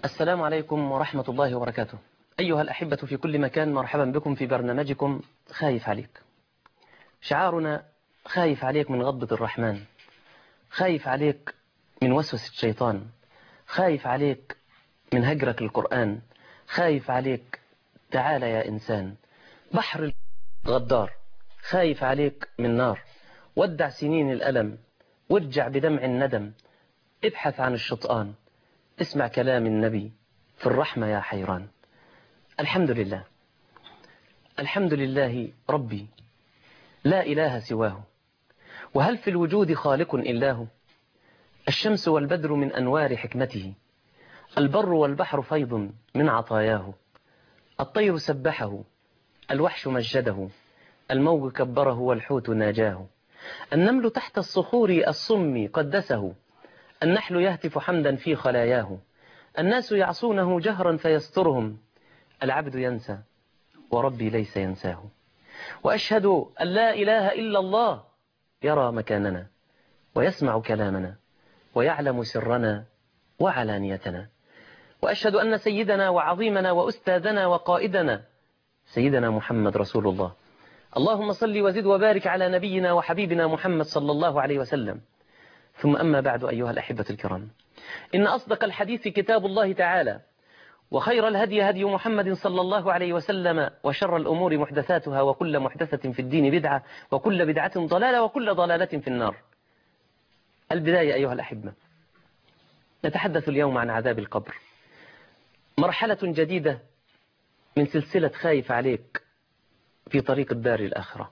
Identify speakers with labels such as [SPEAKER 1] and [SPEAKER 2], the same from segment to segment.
[SPEAKER 1] السلام عليكم ورحمة الله وبركاته. أيها الأحبة في كل مكان، مرحبا بكم في برنامجكم خايف عليك. شعارنا خايف عليك من غضبة الرحمن، خايف عليك من وسوسة الشيطان، خايف عليك من هجرك القرآن، خايف عليك تعال يا إنسان بحر الغدار، خايف عليك من نار ودع سنين الألم وارجع بدمع الندم، ابحث عن الشطآن اسمع كلام النبي في الرحمة يا حيران. الحمد لله، الحمد لله ربي لا إله سواه، وهل في الوجود خالق إلا هو؟ الشمس والبدر من أنوار حكمته، البر والبحر فيض من عطاياه، الطير سبحه، الوحش مجده، الموج كبره والحوت ناجاه، النمل تحت الصخور الصم قدسه، النحل يهتف حمدا في خلاياه، الناس يعصونه جهرا فيسترهم، العبد ينسى وربي ليس ينساه. وأشهد أن لا إله إلا الله يرى مكاننا ويسمع كلامنا ويعلم سرنا وعلانيتنا. وأشهد أن سيدنا وعظيمنا وأستاذنا وقائدنا سيدنا محمد رسول الله. اللهم صل وزد وبارك على نبينا وحبيبنا محمد صلى الله عليه وسلم. ثم أما بعد أيها الأحبة الكرام، إن أصدق الحديث كتاب الله تعالى، وخير الهدي هدي محمد صلى الله عليه وسلم، وشر الأمور محدثاتها، وكل محدثة في الدين بدعة، وكل بدعة ضلالة، وكل ضلالة في النار. البداية أيها الأحبة، نتحدث اليوم عن عذاب القبر، مرحلة جديدة من سلسلة خايف عليك في طريق الدار الآخرة.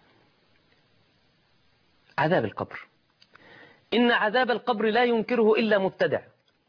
[SPEAKER 1] عذاب القبر، إن عذاب القبر لا ينكره إلا مبتدع،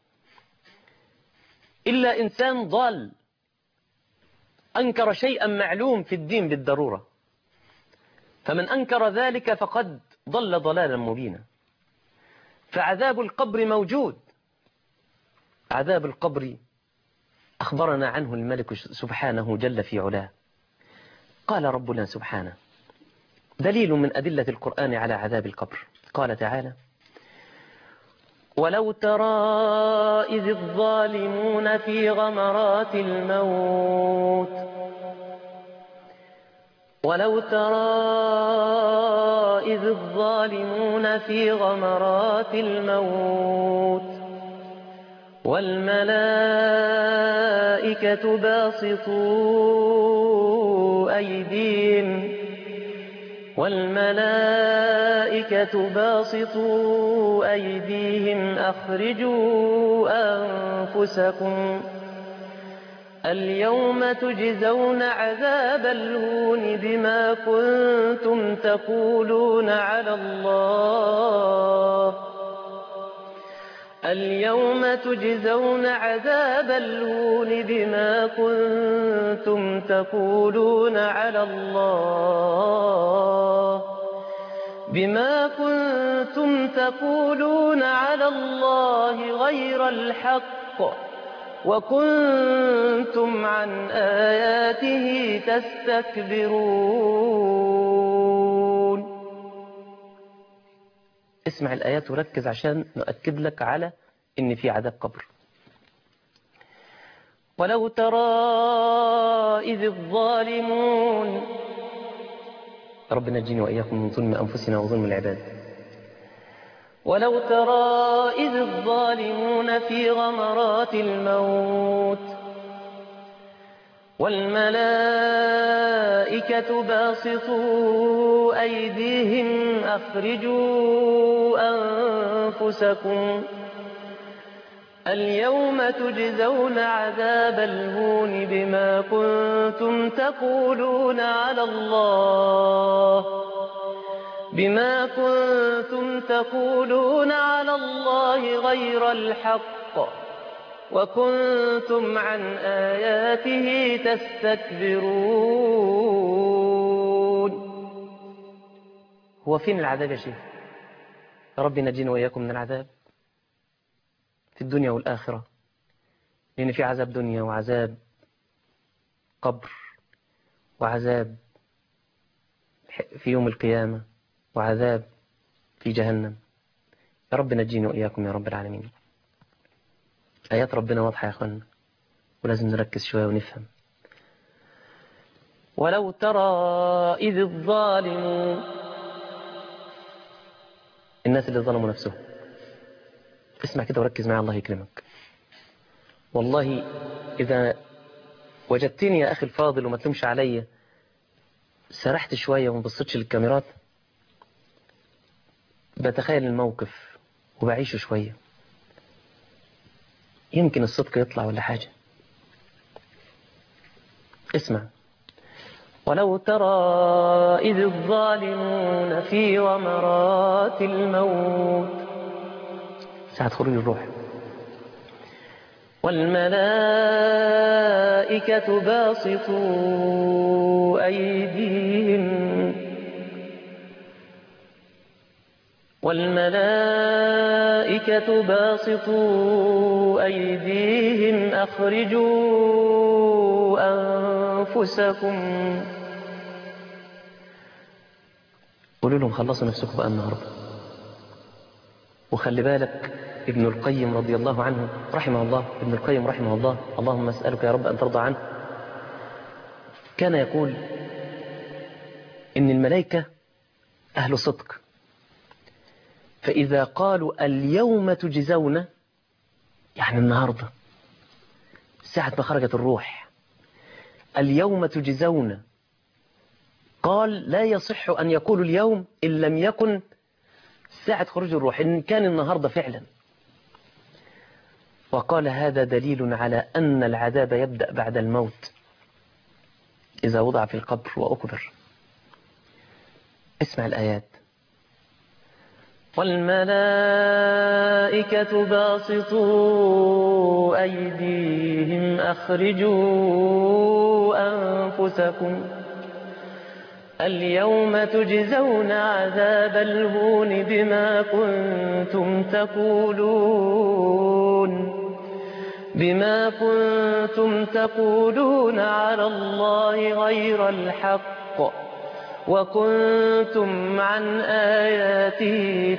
[SPEAKER 1] إلا إنسان ضال أنكر شيئا معلوم في الدين بالضرورة، فمن أنكر ذلك فقد ضل ضلالا مبينا. فعذاب القبر موجود، عذاب القبر أخبرنا عنه الملك سبحانه جل في علاه. قال ربنا سبحانه دليل من أدلة القرآن على عذاب القبر، قال تعالى: ولو ترى إذ الظالمون في غمرات الموت، ولو ترى إذ الظالمون في غمرات الموت والملائكة باسطوا أيديهم أخرجوا أنفسكم اليوم تجزون عذاب الهون بما كنتم تقولون على الله، اليوم تجزون عذاب الهون بما كنتم تقولون على الله، بما كنتم تقولون على الله غير الحق وكنتم عن آياته تستكبرون. اسمع الآيات وركز عشان نؤكد لك على إن في عذاب قبر. ولو ترى إذ الظالمون، ربنا ينجيني وإياكم من ظلم أنفسنا وظلم العباد. ولو ترى إذ الظالمون في غمرات الموت والملائكة باسطوا أيديهم أخرجوا أنفسكم اليوم تجزون عذاب الهون بما كنتم تقولون على الله، بما كنتم تقولون على الله غير الحق وكنتم عن آياته تستكبرون. هو فين العذاب يا شيخ؟ يا رب نجينا وإياكم من العذاب في الدنيا والآخرة، لأن في عذاب دنيا وعذاب قبر وعذاب في يوم القيامة وعذاب في جهنم. يا رب نجينا وإياكم يا رب العالمين. آيات ربنا واضحة يا أخوانا، ولازم نركز شوية ونفهم. ولو ترى إذ الظالمون، الناس اللي ظلموا نفسهم، اسمع كده وركز معي الله يكرمك. والله إذا وجدتني يا أخي الفاضل وما تلومش عليا سرحت شوية وما بصيتش للكاميرات، بتخيل الموقف وبعيشه شوية، يمكن الصدق يطلع ولا حاجة. اسمع. ولو ترى إذ الظالمون في غمرات الموت، ساعة خروج الروح، والملائكة باسطوا أيديهم، والملائكة باسطوا أيديهم أخرجوا أنفسكم. قولوا لهم خلصوا نفسكم بقى النهارده. وخلي بالك ابن القيم رضي الله عنه رحمه الله، ابن القيم رحمه الله، اللهم اسألك يا رب أن ترضى عنه، كان يقول إن الملائكة أهل صدق، فإذا قالوا اليوم تجزون، يعني النهاردة ساعة ما خرجت الروح اليوم تجزون، قال لا يصح أن يقول اليوم إن لم يكن ساعة خروج الروح، إن كان النهاردة فعلا. وقال هذا دليل على أن العذاب يبدأ بعد الموت إذا وضع في القبر وأكبر. اسمع الآيات. والملائكة باسطوا أيديهم أخرجوا أنفسكم اليوم تجزون عذاب الهون بما كنتم تقولون على الله غير الحق وكنتم عن آياته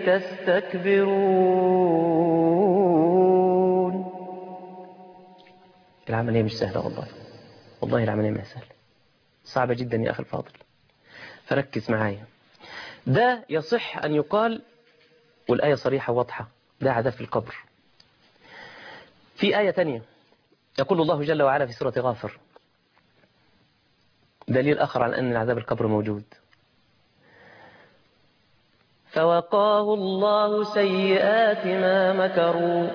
[SPEAKER 1] تستكبرون. العملية مش سهلة والله، والله العملية ما سهلة، صعبة جدا يا أخي الفاضل، فركز معايا. ده يصح أن يقال، والآية صريحة واضحة، ده عذاب في القبر. في آية تانية يقول الله جل وعلا في سورة غافر دليل آخر على أن عذاب القبر موجود. فوقاه الله سيئات ما مكروا.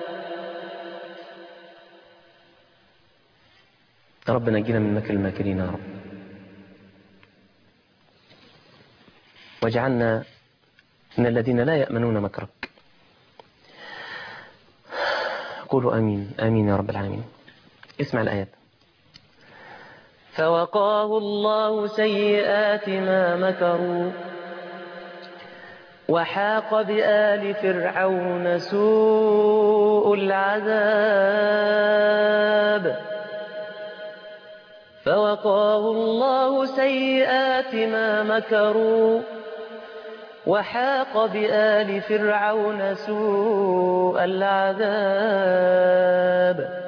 [SPEAKER 1] ربنا نجينا من مكر الماكرين يا رب، واجعلنا من الذين لا يأمنون مكرك. قولوا آمين آمين يا رب العالمين. اسمع الآيات. فوقاه الله سيئات ما مكروا وحاق بآل فرعون سوء العذاب. فوقاه الله سيئات ما مكروا وحاق بآل فرعون سوء العذاب.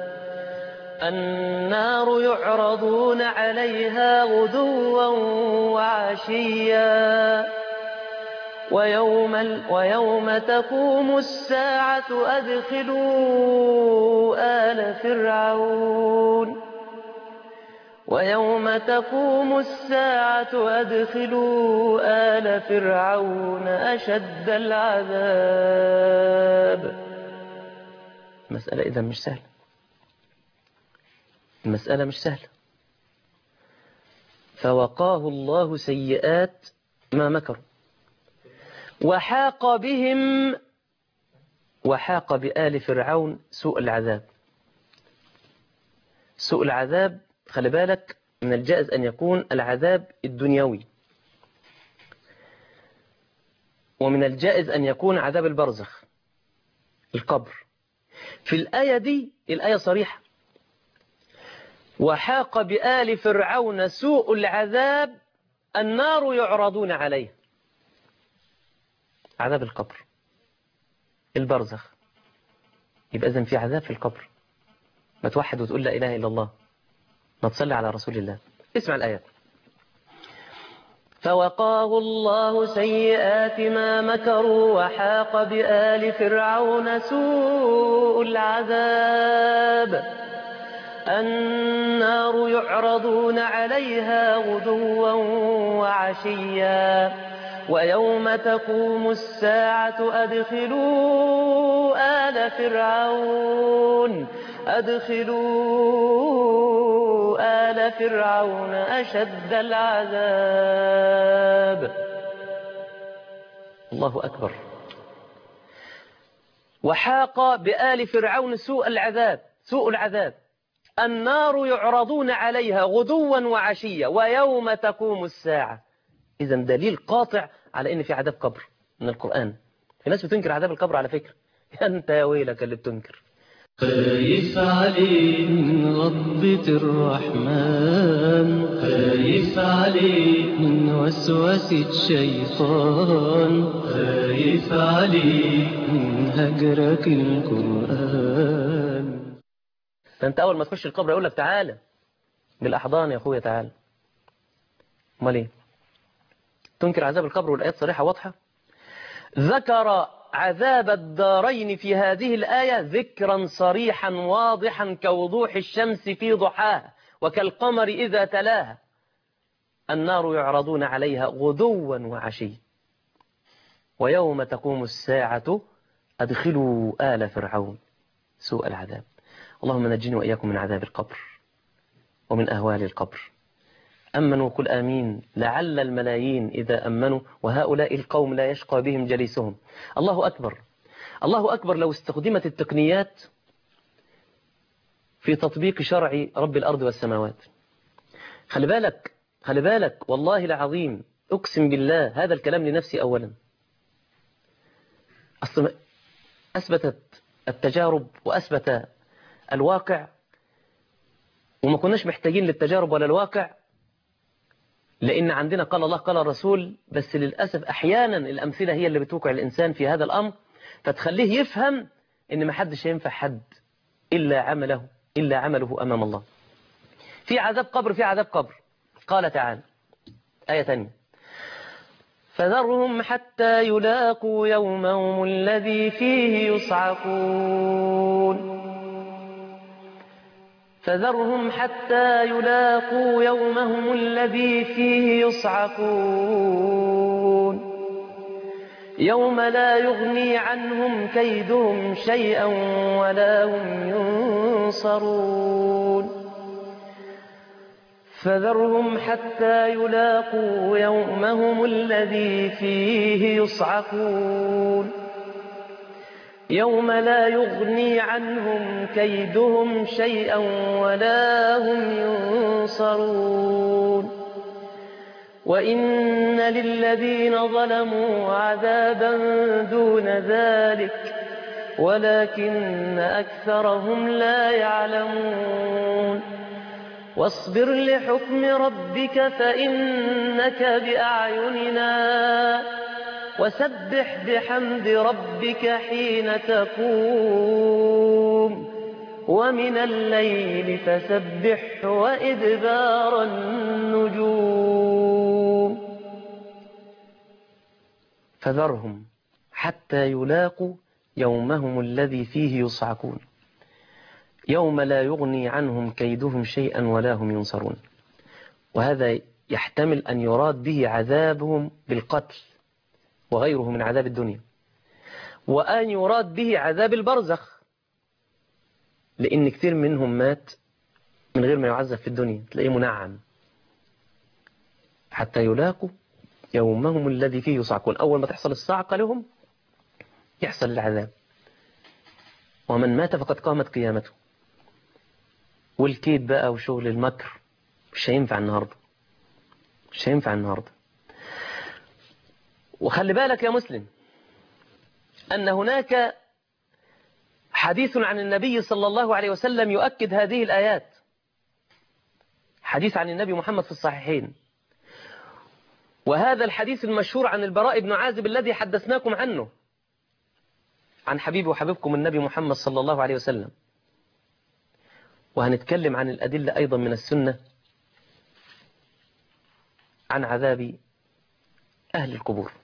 [SPEAKER 1] النار يعرضون عليها غدوا وعشيا ويوم تقوم الساعة أدخلوا آل فرعون ويوم تقوم الساعة أدخلوا آل فرعون أشد العذاب. المسألة إذا مش سهلة، المسألة مش سهلة. فوقاه الله سيئات ما مكروا وحاق بآل فرعون سوء العذاب. سوء العذاب خلي بالك، من الجائز أن يكون العذاب الدنيوي، ومن الجائز أن يكون عذاب البرزخ القبر. في الآية دي الآية صريحة، وحاق بآل فرعون سوء العذاب النار يعرضون عليه. عذاب القبر البرزخ، يبقى إذن في عذاب في القبر. ما توحد وتقول لا إله إلا الله، ما تصلي على رسول الله. اسمع الآيات. فوقاه الله سيئات ما مكروا وحاق بآل فرعون سوء العذاب. النار يعرضون عليها غدوا وعشيا ويوم تقوم الساعة أدخلوا آل فرعون أشد العذاب. الله أكبر. وحاق بآل فرعون سوء العذاب. النار يعرضون عليها غدوا وعشيا ويوم تقوم الساعة. إذن دليل قاطع على إن في عذاب قبر من القرآن. في ناس بتنكر عذاب القبر على فكرة. أنت يا ويلك اللي بتنكر.
[SPEAKER 2] خايف عليك من غضبة الرحمن، خايف عليك من وسوسة الشيطان، خايف عليك من هجرك القرآن.
[SPEAKER 1] فأنت أول ما تخش القبر يقول لك تعالى بالأحضان يا أخويا تعالى. امال ايه؟ تنكر عذاب القبر والآيات صريحة واضحة. ذكر عذاب الدارين في هذه الآية ذكرا صريحا واضحا كوضوح الشمس في ضحاها وكالقمر إذا تلاها. النار يعرضون عليها غدوا وعشيا ويوم تقوم الساعة أدخلوا آل فرعون سوء العذاب. اللهم نجني وإياكم من عذاب القبر ومن أهوال القبر. أمنوا قل آمين لعل الملايين إذا أمنوا وهؤلاء القوم لا يشقى بهم جليسهم. الله أكبر. الله أكبر لو استخدمت التقنيات في تطبيق شرع رب الأرض والسماوات. خلي بالك والله العظيم أقسم بالله هذا الكلام لنفسي أولا. أثبتت التجارب وأثبت الواقع وما كناش محتاجين للتجارب ولا الواقع، لأن عندنا قال الله قال الرسول. بس للأسف أحيانا الأمثلة هي اللي بتوقع الإنسان في هذا الأمر فتخليه يفهم إن ما حدش ينفع حد إلا عمله أمام الله. في عذاب قبر. قال تعالى آية تانية فذرهم حتى يلاقوا يومهم الذي فيه يصعقون. فذرهم حتى يلاقوا يومهم الذي فيه يصعقون يوم لا يغني عنهم كيدهم شيئا ولا هم ينصرون. فذرهم حتى يلاقوا يومهم الذي فيه يصعقون يوم لا يغني عنهم كيدهم شيئا ولا هم ينصرون. وإن للذين ظلموا عذابا دون ذلك ولكن أكثرهم لا يعلمون. واصبر لحكم ربك فإنك بأعيننا وسبح بحمد ربك حين تقوم ومن الليل فسبح وإدبار النجوم. فذرهم حتى يلاقوا يومهم الذي فيه يصعقون يوم لا يغني عنهم كيدهم شيئا ولا هم ينصرون. وهذا يحتمل أن يراد به عذابهم بالقتل وغيره من عذاب الدنيا، وأن يراد به عذاب البرزخ، لأن كثير منهم مات من غير ما يعذب في الدنيا، تلاقيه منعم. حتى يلاقوا يومهم الذي فيه يصعقون. أول ما تحصل الصعقة لهم يحصل العذاب. ومن مات فقد قامت قيامته. والكيد بقى وشغل المكر مش هينفع النهاردة. وخلي بالك يا مسلم أن هناك حديث عن النبي صلى الله عليه وسلم يؤكد هذه الآيات. حديث عن النبي محمد في الصحيحين، وهذا الحديث المشهور عن البراء بن عازب الذي حدثناكم عنه، عن حبيبي وحبيبكم النبي محمد صلى الله عليه وسلم. وهنتكلم عن الأدلة أيضا من السنة عن عذاب أهل القبور.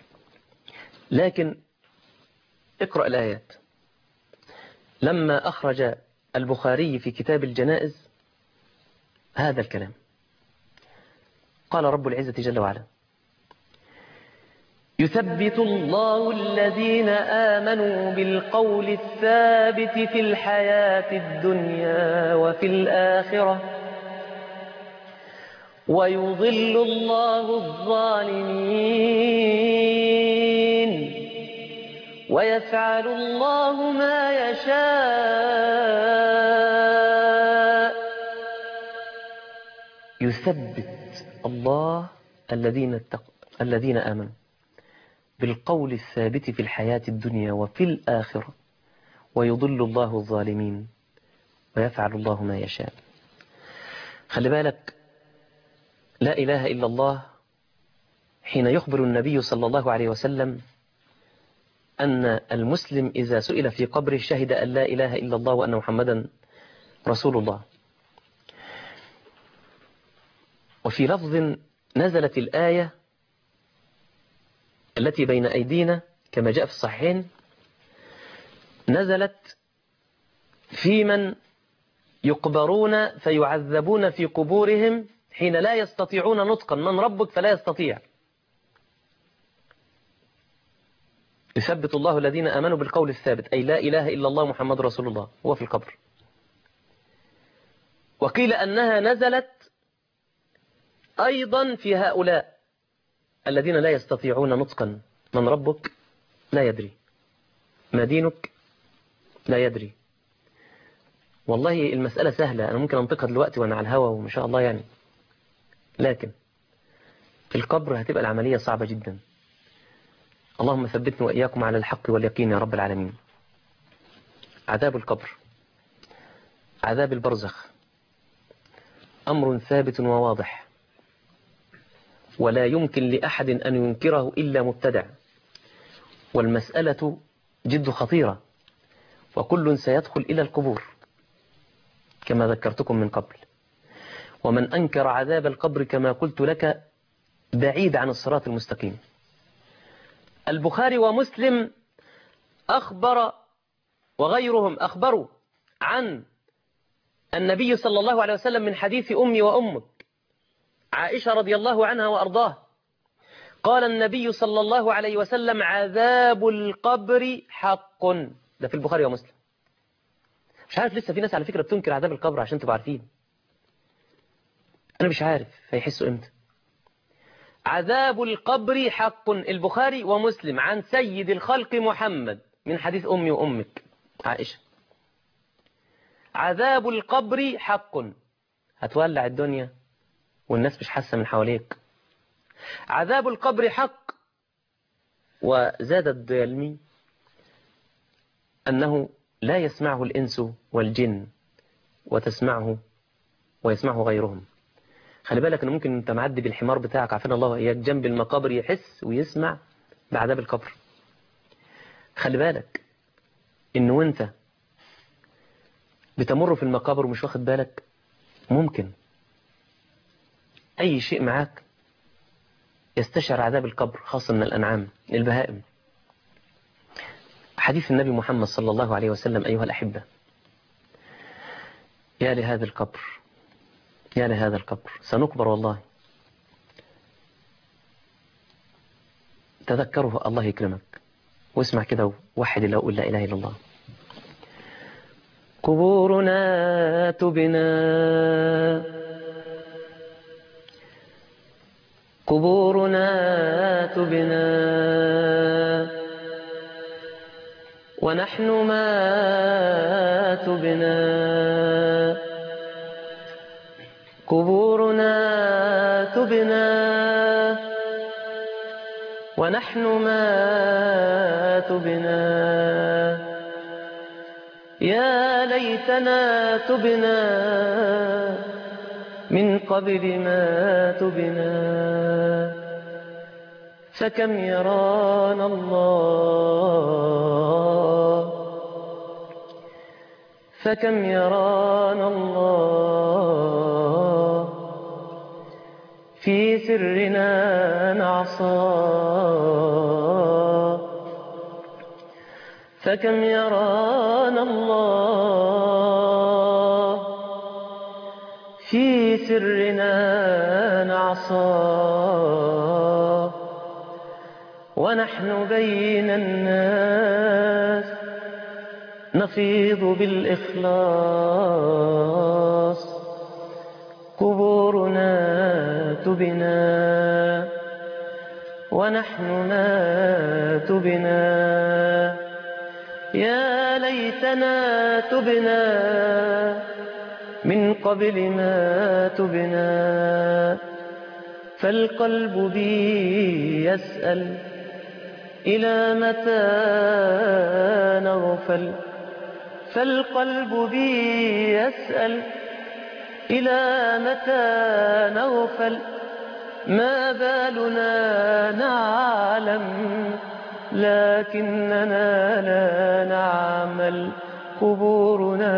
[SPEAKER 1] لكن اقرأ الآيات. لما أخرج البخاري في كتاب الجنائز هذا الكلام، قال رب العزة جل وعلا: يثبت الله الذين آمنوا بالقول الثابت في الحياة الدنيا وفي الآخرة ويضل الله الظالمين ويفعل الله ما يشاء. يثبت الله الذين آمنوا بالقول الثابت في الحياة الدنيا وفي الآخرة ويضل الله الظالمين ويفعل الله ما يشاء. خلي بالك، لا إله إلا الله حين يخبر النبي صلى الله عليه وسلم أن المسلم إذا سئل في قبره شهد أن لا إله إلا الله وأن محمدا رسول الله. وفي لفظ نزلت الآية التي بين أيدينا كما جاء في الصحيحين، نزلت في من يقبرون فيعذبون في قبورهم حين لا يستطيعون نطقا من ربك فلا يستطيع. يثبت الله الذين آمنوا بالقول الثابت، أي لا إله إلا الله محمد رسول الله، هو في القبر. وقيل أنها نزلت أيضا في هؤلاء الذين لا يستطيعون نطقا من ربك لا يدري، ما دينك لا يدري. والله المسألة سهلة، أنا ممكن أنطقها دلوقتي وأنا على الهوا وما شاء الله يعني، لكن في القبر هتبقى العملية صعبة جدا. اللهم ثبتني وإياكم على الحق واليقين يا رب العالمين. عذاب القبر، عذاب البرزخ أمر ثابت وواضح، ولا يمكن لأحد أن ينكره إلا مبتدع، والمسألة جد خطيرة، وكل سيدخل إلى القبور كما ذكرتكم من قبل. ومن أنكر عذاب القبر كما قلت لك بعيد عن الصراط المستقيم. البخاري ومسلم أخبر وغيرهم أخبروا عن النبي صلى الله عليه وسلم من حديث أمي وأمك عائشة رضي الله عنها وأرضاها، قال النبي صلى الله عليه وسلم: عذاب القبر حق. ده في البخاري ومسلم. مش عارف، لسه في ناس على فكرة بتنكر عذاب القبر عشان تبقى عارفين. أنا مش عارف هيحسوا إمتى. عذاب القبر حق، البخاري ومسلم، عن سيد الخلق محمد من حديث أمي وأمك عائشة. عذاب القبر حق، هتولع الدنيا والناس مش حاسة من حواليك. عذاب القبر حق. وزاد الديلمي أنه لا يسمعه الإنس والجن وتسمعه ويسمعه غيرهم. خلي بالك أنه ممكن أنت معدي بالحمار بتاعك عافانا الله وإياك جنب المقابر يحس ويسمع بعذاب القبر. خلي بالك أنه وأنت بتمر في المقابر ومش واخد بالك، ممكن أي شيء معاك يستشعر عذاب القبر، خاصة من الأنعام البهائم. حديث النبي محمد صلى الله عليه وسلم أيها الأحبة: يا لهذا القبر، يا لهذا القبر، سنقبر والله. تذكره الله يكرمك واسمع كده ووحد الله وقول لا إله إلا الله. قبورنا تبنا، قبورنا تبنا ونحن ما تبنا، قبورنا تبنا ونحن ما تبنا، يا ليتنا تبنا من قبل ما تبنا، فكم يرانا الله، فكم يرانا الله في سرنا نعصى، فكم يرانا الله في سرنا نعصى، ونحن بين الناس نفيض بالإخلاص، قبورنا تبنا ونحن مات بنا. يا ليتنا تبنا من قبل ما تبنا، فالقلب بي يسأل إلى متى نغفل، فالقلب بي يسأل إلى متى نغفل. ما بالنا نعلم لكننا لا نعمل، قبورنا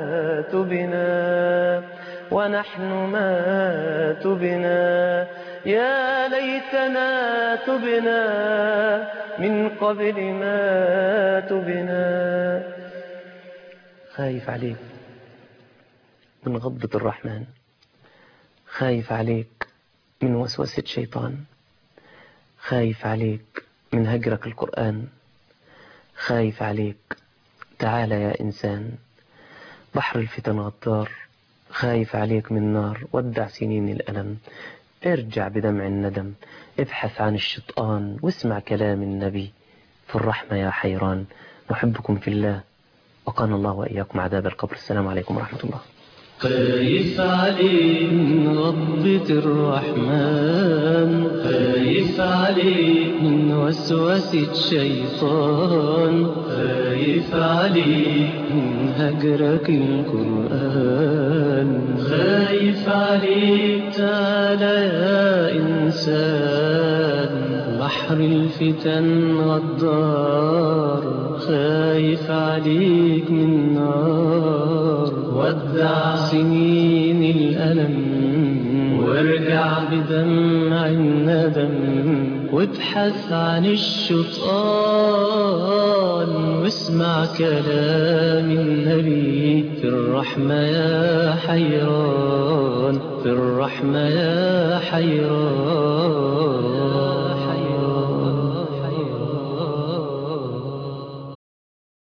[SPEAKER 1] تبنا ونحن مات بنا. يا ليتنا تبنا من قبل ما تبنا. خايف عليك من غضبة الرحمن، خايف عليك من وسوسة شيطان، خايف عليك من هجرك القرآن، خايف عليك. تعال يا إنسان، بحر الفتن غدار، خايف عليك من نار. ودع سنين الألم، ارجع بدمع الندم، ابحث عن الشيطان واسمع كلام النبي. في الرحمة يا حيران. نحبكم في الله، وقانا الله وإياكم عذاب القبر. السلام عليكم ورحمة الله.
[SPEAKER 2] خايف عليك من غضبة الرحمن، خايف عليك من وسوسة الشيطان، خايف عليك من هجرك القرآن، خايف عليك. تعال يا إنسان، بحر الفتن غدار، خايف عليك من نار. ودع سنين الألم وارجع بدمع الندم، وابحث عن الشيطان واسمع كلام النبي. في الرحمة يا حيران، في الرحمة يا حيران.